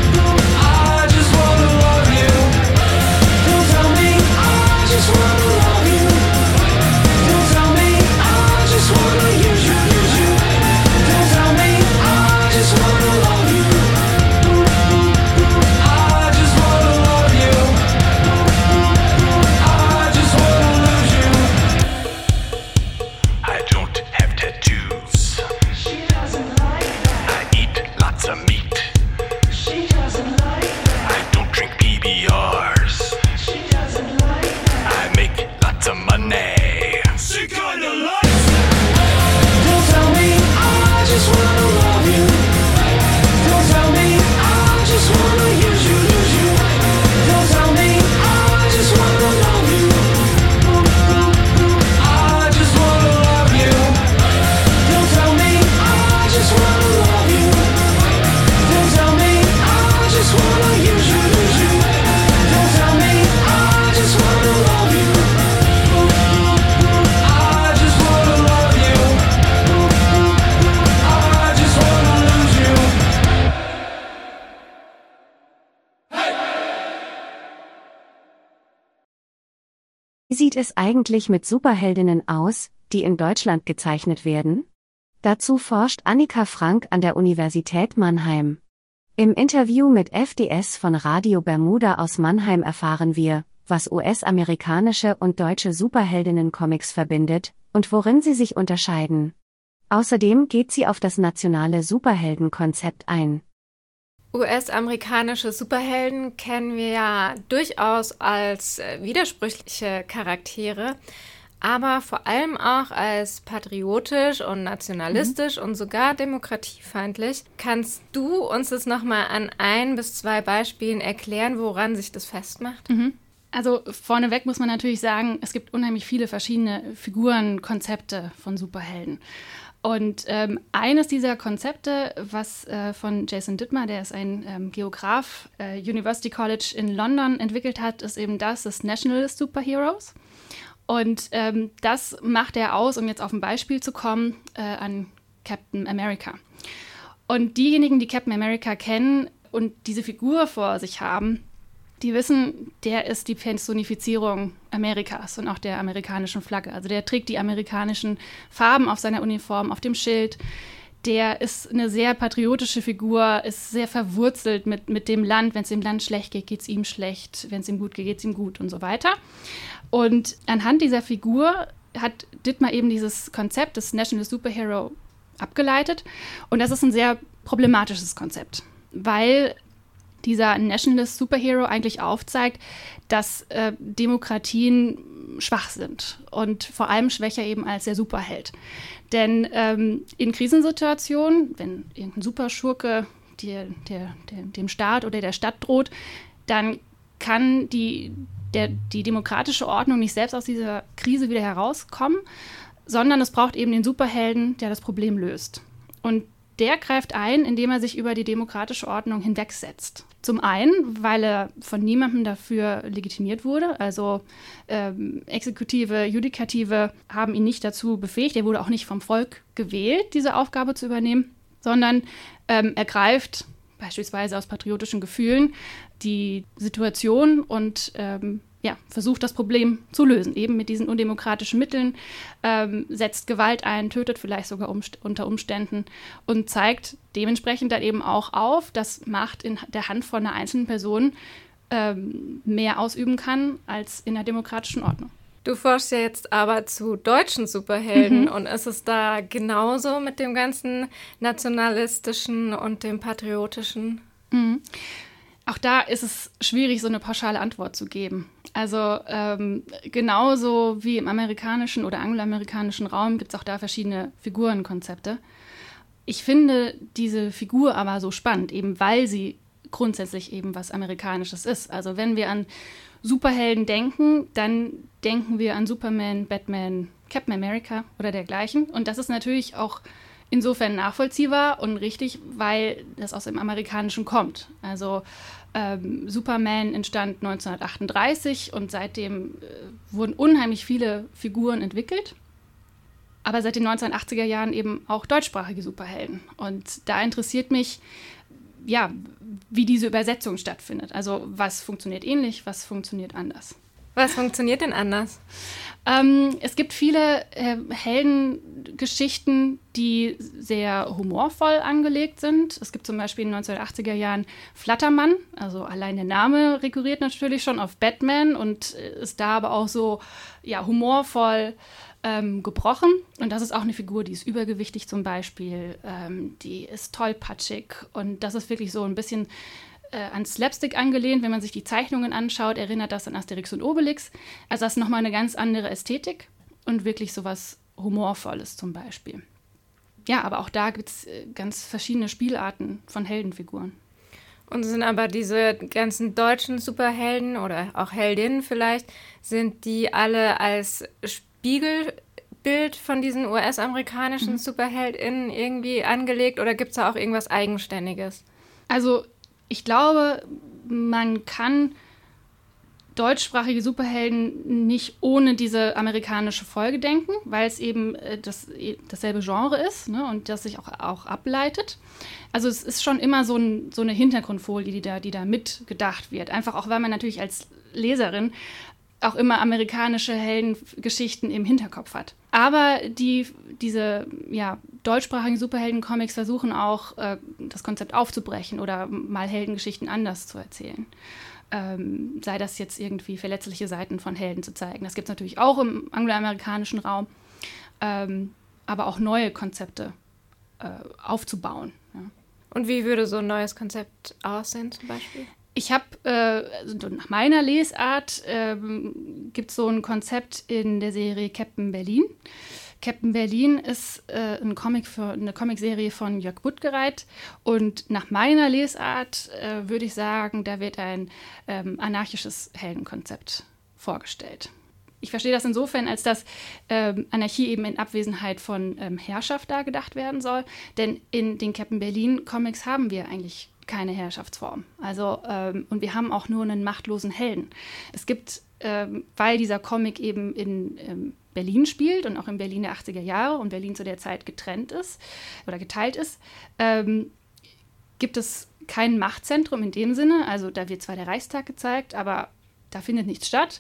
I just wanna Wie sieht es eigentlich mit Superheldinnen aus, die in Deutschland gezeichnet werden? Dazu forscht Annika Frank an der Universität Mannheim. Im Interview mit F D S von Radio Bermuda aus Mannheim erfahren wir, was U S-amerikanische und deutsche Superheldinnen-Comics verbindet und worin sie sich unterscheiden. Außerdem geht sie auf das nationale Superheldenkonzept ein. U S-amerikanische Superhelden kennen wir ja durchaus als widersprüchliche Charaktere, aber vor allem auch als patriotisch und nationalistisch mhm. und sogar demokratiefeindlich. Kannst du uns das nochmal an ein bis zwei Beispielen erklären, woran sich das festmacht? Mhm. Also vorneweg muss man natürlich sagen, es gibt unheimlich viele verschiedene Figurenkonzepte von Superhelden. Und ähm, eines dieser Konzepte, was äh, von Jason Dittmar, der ist ein ähm, Geograf, äh, University College in London entwickelt hat, ist eben das des Nationalist Superheroes. Und ähm, das macht er aus, um jetzt auf ein Beispiel zu kommen, äh, an Captain America. Und diejenigen, die Captain America kennen und diese Figur vor sich haben, die wissen, der ist die Personifizierung Amerikas und auch der amerikanischen Flagge. Also der trägt die amerikanischen Farben auf seiner Uniform, auf dem Schild. Der ist eine sehr patriotische Figur, ist sehr verwurzelt mit, mit dem Land. Wenn es dem Land schlecht geht, geht es ihm schlecht. Wenn es ihm gut geht, geht es ihm gut und so weiter. Und anhand dieser Figur hat Dittmar eben dieses Konzept des National Superhero abgeleitet. Und das ist ein sehr problematisches Konzept, weil dieser Nationalist Superhero eigentlich aufzeigt, dass äh, Demokratien schwach sind und vor allem schwächer eben als der Superheld. Denn ähm, in Krisensituationen, wenn irgendein Superschurke die, der, der, dem Staat oder der Stadt droht, dann kann die, der, die demokratische Ordnung nicht selbst aus dieser Krise wieder herauskommen, sondern es braucht eben den Superhelden, der das Problem löst. Und der greift ein, indem er sich über die demokratische Ordnung hinwegsetzt. Zum einen, weil er von niemandem dafür legitimiert wurde. Also ähm, Exekutive, Judikative haben ihn nicht dazu befähigt. Er wurde auch nicht vom Volk gewählt, diese Aufgabe zu übernehmen, sondern ähm, er greift beispielsweise aus patriotischen Gefühlen die Situation und ähm, ja, versucht, das Problem zu lösen, eben mit diesen undemokratischen Mitteln, ähm, setzt Gewalt ein, tötet vielleicht sogar umst- unter Umständen und zeigt dementsprechend dann eben auch auf, dass Macht in der Hand von einer einzelnen Person ähm, mehr ausüben kann als in der demokratischen Ordnung. Du forschst ja jetzt aber zu deutschen Superhelden Mhm. und ist es da genauso mit dem ganzen nationalistischen und dem patriotischen? Mhm. Auch da ist es schwierig, so eine pauschale Antwort zu geben. Also ähm, genauso wie im amerikanischen oder angloamerikanischen Raum gibt es auch da verschiedene Figurenkonzepte. Ich finde diese Figur aber so spannend, eben weil sie grundsätzlich eben was Amerikanisches ist. Also wenn wir an Superhelden denken, dann denken wir an Superman, Batman, Captain America oder dergleichen. Und das ist natürlich auch insofern nachvollziehbar und richtig, weil das aus dem Amerikanischen kommt. Also ähm, Superman entstand neunzehnhundertachtunddreißig und seitdem äh, wurden unheimlich viele Figuren entwickelt. Aber seit den neunzehnhundertachtziger Jahren eben auch deutschsprachige Superhelden. Und da interessiert mich, ja, wie diese Übersetzung stattfindet. Also was funktioniert ähnlich, was funktioniert anders. Was funktioniert denn anders? Ähm, es gibt viele äh, Heldengeschichten, die sehr humorvoll angelegt sind. Es gibt zum Beispiel in den neunzehnhundertachtziger Jahren Flattermann. Also allein der Name rekurriert natürlich schon auf Batman und ist da aber auch so ja, humorvoll ähm, gebrochen. Und das ist auch eine Figur, die ist übergewichtig zum Beispiel. Ähm, die ist tollpatschig und das ist wirklich so ein bisschen an Slapstick angelehnt. Wenn man sich die Zeichnungen anschaut, erinnert das an Asterix und Obelix. Also das ist nochmal eine ganz andere Ästhetik und wirklich sowas Humorvolles zum Beispiel. Ja, aber auch da gibt es ganz verschiedene Spielarten von Heldenfiguren. Und sind aber diese ganzen deutschen Superhelden oder auch Heldinnen vielleicht, sind die alle als Spiegelbild von diesen U S-amerikanischen mhm. SuperheldInnen irgendwie angelegt oder gibt es da auch irgendwas Eigenständiges? Also ich glaube, man kann deutschsprachige Superhelden nicht ohne diese amerikanische Folge denken, weil es eben äh, das, dasselbe Genre ist, ne, und das sich auch, auch ableitet. Also es ist schon immer so, ein, so eine Hintergrundfolie, die da, die da mitgedacht wird. Einfach auch, weil man natürlich als Leserin auch immer amerikanische Heldengeschichten im Hinterkopf hat. Aber die, diese ja, deutschsprachigen Superhelden-Comics versuchen auch, äh, das Konzept aufzubrechen oder mal Heldengeschichten anders zu erzählen. Ähm, sei das jetzt irgendwie verletzliche Seiten von Helden zu zeigen. Das gibt es natürlich auch im angloamerikanischen Raum. Ähm, aber auch neue Konzepte äh, aufzubauen. Ja. Und wie würde so ein neues Konzept aussehen zum Beispiel? Ich habe, äh, also nach meiner Lesart, äh, gibt es so ein Konzept in der Serie Captain Berlin. Captain Berlin ist äh, ein Comic für, eine Comicserie von Jörg Buttgereit. Und nach meiner Lesart äh, würde ich sagen, da wird ein ähm, anarchisches Heldenkonzept vorgestellt. Ich verstehe das insofern, als dass ähm, Anarchie eben in Abwesenheit von ähm, Herrschaft da gedacht werden soll. Denn in den Captain Berlin Comics haben wir eigentlich keine Herrschaftsform. Also, ähm, und wir haben auch nur einen machtlosen Helden. Es gibt, ähm, weil dieser Comic eben in ähm, Berlin spielt und auch in Berlin der achtziger Jahre und Berlin zu der Zeit getrennt ist oder geteilt ist, ähm, gibt es kein Machtzentrum in dem Sinne. Also da wird zwar der Reichstag gezeigt, aber da findet nichts statt.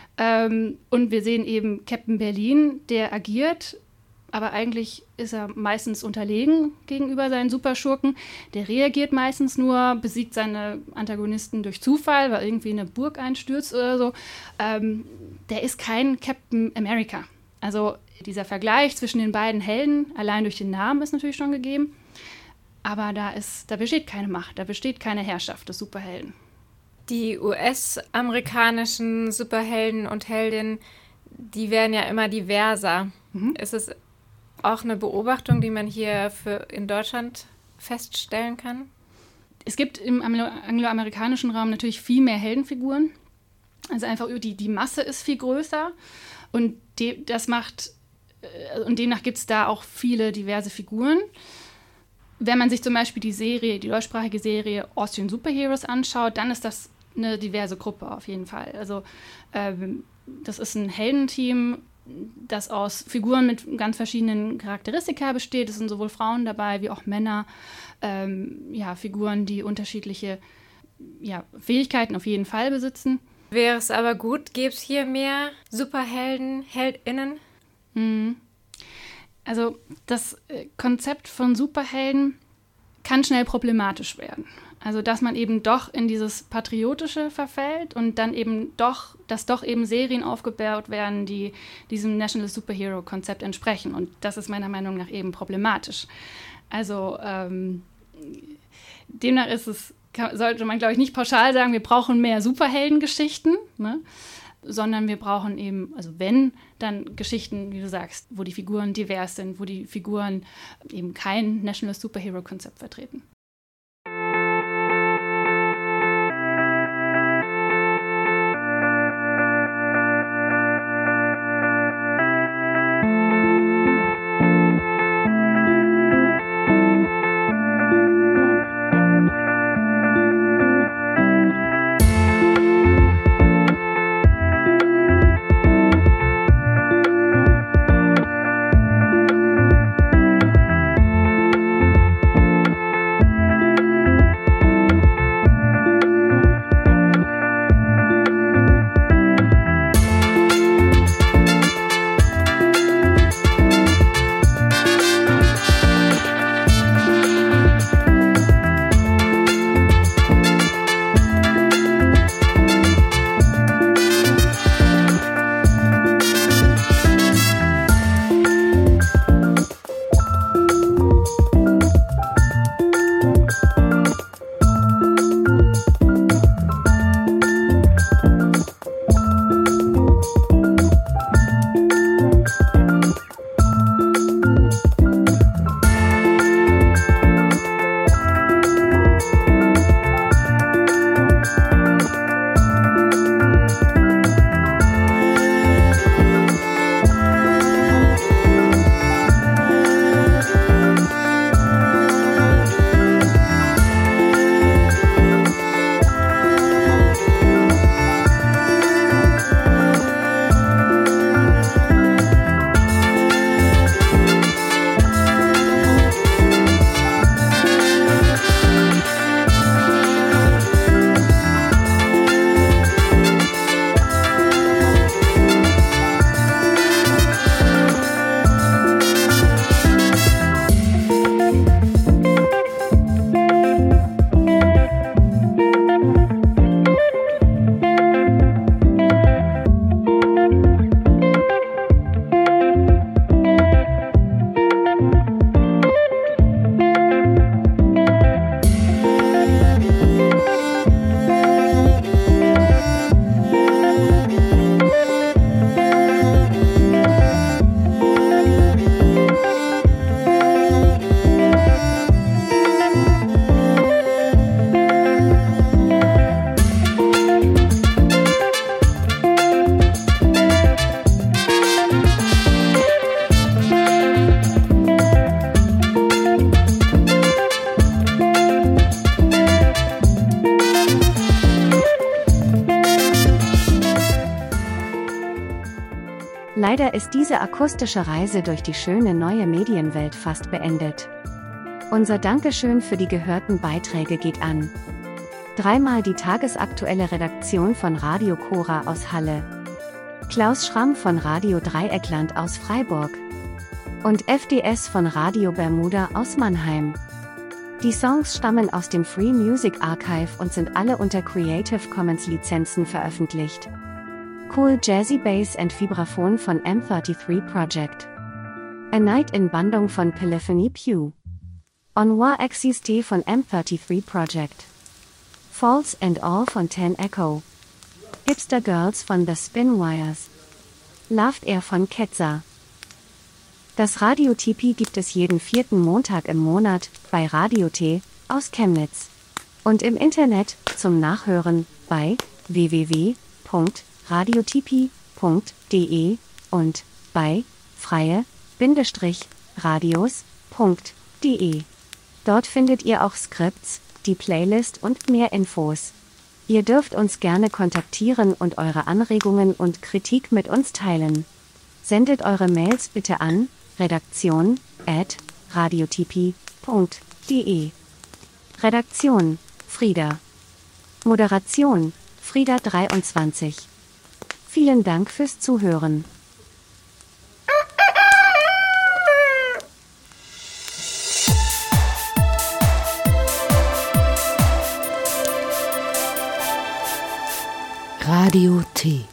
Ähm, und wir sehen eben Captain Berlin, der agiert, aber eigentlich ist er meistens unterlegen gegenüber seinen Superschurken. Der reagiert meistens nur, besiegt seine Antagonisten durch Zufall, weil irgendwie eine Burg einstürzt oder so. Ähm, der ist kein Captain America. Also dieser Vergleich zwischen den beiden Helden, allein durch den Namen, ist natürlich schon gegeben. Aber da, ist, da besteht keine Macht, da besteht keine Herrschaft des Superhelden. Die U S-amerikanischen Superhelden und Heldinnen, die werden ja immer diverser. Mhm. Ist es auch eine Beobachtung, die man hier für in Deutschland feststellen kann? Es gibt im angloamerikanischen Raum natürlich viel mehr Heldenfiguren. Also einfach die, die Masse ist viel größer und de, das macht und demnach gibt es da auch viele diverse Figuren. Wenn man sich zum Beispiel die Serie, die deutschsprachige Serie Austrian Superheroes anschaut, dann ist das eine diverse Gruppe auf jeden Fall. Also ähm, das ist ein Heldenteam, das aus Figuren mit ganz verschiedenen Charakteristika besteht. Es sind sowohl Frauen dabei wie auch Männer. Ähm, ja, Figuren, die unterschiedliche ja, Fähigkeiten auf jeden Fall besitzen. Wäre es aber gut, gäbe es hier mehr Superhelden, HeldInnen? Mhm. Also das Konzept von Superhelden kann schnell problematisch werden. Also dass man eben doch in dieses Patriotische verfällt und dann eben doch, dass doch eben Serien aufgebaut werden, die diesem National Superhero-Konzept entsprechen. Und das ist meiner Meinung nach eben problematisch. Also ähm, demnach ist es, kann, sollte man, glaube ich, nicht pauschal sagen, wir brauchen mehr Superheldengeschichten, ne? Sondern wir brauchen eben, also wenn, dann Geschichten, wie du sagst, wo die Figuren divers sind, wo die Figuren eben kein National Superhero-Konzept vertreten. Leider ist diese akustische Reise durch die schöne neue Medienwelt fast beendet. Unser Dankeschön für die gehörten Beiträge geht an dreimal die tagesaktuelle Redaktion von Radio Cora aus Halle, Klaus Schramm von Radio Dreieckland aus Freiburg und F D S von Radio Bermuda aus Mannheim. Die Songs stammen aus dem Free Music Archive und sind alle unter Creative Commons Lizenzen veröffentlicht. Cool Jazzy Bass and Vibraphon von M dreiunddreißig Project. A Night in Bandung von Polyphony Pew. On War Axis T von M dreiunddreißig Project. False and All von Ten Echo. Hipster Girls von The Spinwires. Loved Air von Ketzer. Das Radio Tipi gibt es jeden vierten Montag im Monat bei Radio T aus Chemnitz. Und im Internet zum Nachhören bei w w w punkt radiotipi punkt de und bei freie-radios punkt de. Dort findet ihr auch Skripts, die Playlist und mehr Infos. Ihr dürft uns gerne kontaktieren und eure Anregungen und Kritik mit uns teilen. Sendet eure Mails bitte an redaktion at radiotipi punkt de. Redaktion Frieda. Moderation Frieda dreiundzwanzig. Vielen Dank fürs Zuhören. Radio T